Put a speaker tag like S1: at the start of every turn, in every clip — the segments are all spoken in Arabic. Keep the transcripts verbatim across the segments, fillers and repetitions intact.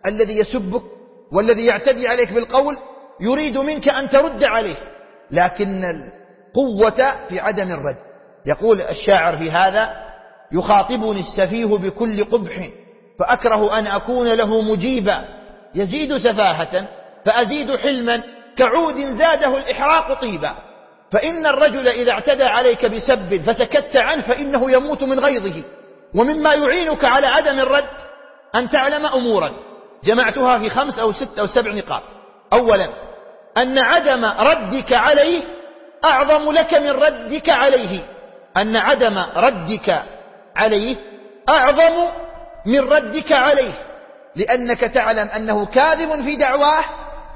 S1: الذي يسبك والذي يعتدي عليك بالقول يريد منك أن ترد عليه، لكن القوة في عدم الرد. يقول الشاعر في هذا: يخاطبني السفيه بكل قبح فأكره أن أكون له مجيبا، يزيد سفاهة فأزيد حلما كعود زاده الإحراق طيبا. فإن الرجل إذا اعتدى عليك بسب فسكت عنه فإنه يموت من غيظه. ومما يعينك على عدم الرد أن تعلم أمورا جمعتها في خمس أو ست أو سبع نقاط. أولا، أن عدم ردك عليه أعظم لك من ردك عليه، أن عدم ردك عليه أعظم من ردك عليه، لأنك تعلم أنه كاذب في دعواه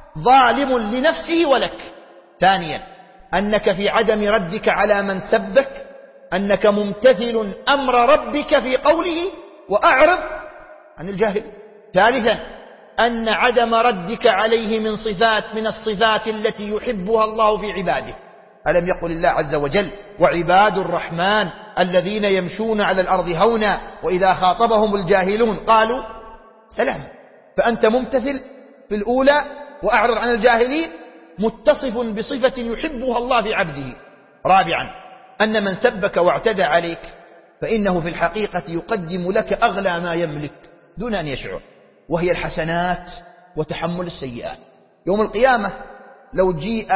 S1: ظالم لنفسه ولك. ثانيا، أنك في عدم ردك على من سبك أنك ممتثل أمر ربك في قوله وأعرض عن الجاهل. ثالثا، أن عدم ردك عليه من صفات من الصفات التي يحبها الله في عباده. ألم يقل الله عز وجل: وعباد الرحمن الذين يمشون على الأرض هونا وإذا خاطبهم الجاهلون قالوا سلام. فأنت ممتثل في الأولى وأعرض عن الجاهلين، متصف بصفة يحبها الله في عبده. رابعا، أن من سبك واعتدى عليك فإنه في الحقيقة يقدم لك أغلى ما يملك دون أن يشعر، وهي الحسنات وتحمل السيئات. يوم القيامة لو جيء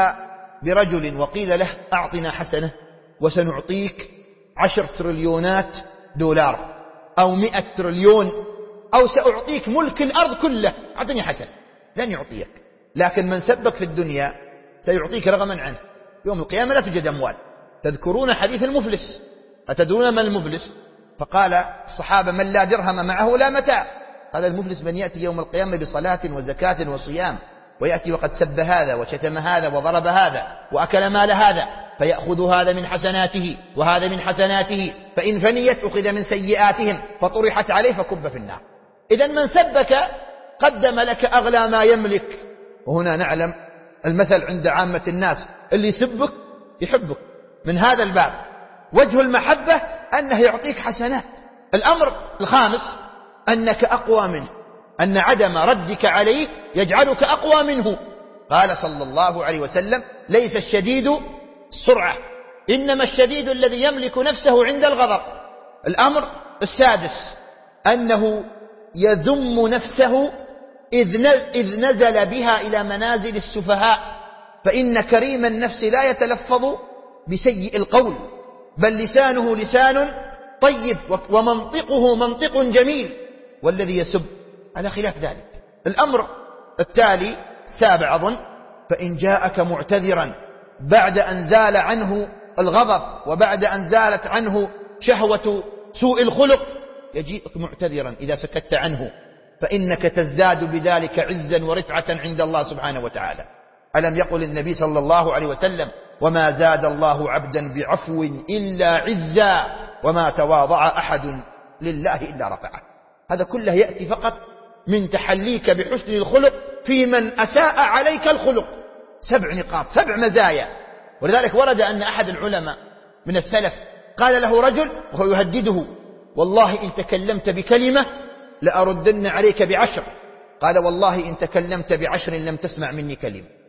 S1: برجل وقيل له: أعطنا حسنة وسنعطيك عشر تريليونات دولار أو مئة تريليون أو سأعطيك ملك الأرض كله، أعطني حسنة، لن يعطيك. لكن من سبك في الدنيا سيعطيك رغما عنه. يوم القيامة لا توجد أموال. تذكرون حديث المفلس؟ أتدرون من المفلس؟ فقال الصحابة: من لا درهم معه لا متاع. هذا المفلس من يأتي يوم القيامة بصلاة وزكاة وصيام، ويأتي وقد سب هذا وشتم هذا وضرب هذا وأكل مال هذا، فيأخذ هذا من حسناته وهذا من حسناته، فإن فنيت أخذ من سيئاتهم فطرحت عليه فكب في النار. إذن من سبك قدم لك أغلى ما يملك. وهنا نعلم المثل عند عامة الناس: اللي يسبك يحبك. من هذا الباب وجه المحبة أنه يعطيك حسنات. الأمر الخامس أنك أقوى منه، أن عدم ردك عليه يجعلك أقوى منه. قال صلى الله عليه وسلم: ليس الشديد السرعة، إنما الشديد الذي يملك نفسه عند الغضب. الأمر السادس أنه يذم نفسه إذ نزل بها إلى منازل السفهاء، فإن كريم النفس لا يتلفظ بسيء القول، بل لسانه لسان طيب ومنطقه منطق جميل، والذي يسب على خلاف ذلك. الأمر التالي السابع أظن: فإن جاءك معتذرا بعد أن زال عنه الغضب وبعد أن زالت عنه شهوة سوء الخلق، يجيئك معتذرا إذا سكت عنه، فإنك تزداد بذلك عزا ورفعة عند الله سبحانه وتعالى. ألم يقل النبي صلى الله عليه وسلم: وما زاد الله عبدا بعفو إلا عزا وما تواضع أحد لله إلا رفعه. هذا كله يأتي فقط من تحليك بحسن الخلق في من أساء عليك الخلق. سبع نقاط، سبع مزايا. ولذلك ورد أن أحد العلماء من السلف قال له رجل وهو يهدده: والله إن تكلمت بكلمة لأردن عليك بعشر. قال: والله إن تكلمت بعشر لم تسمع مني كلمة.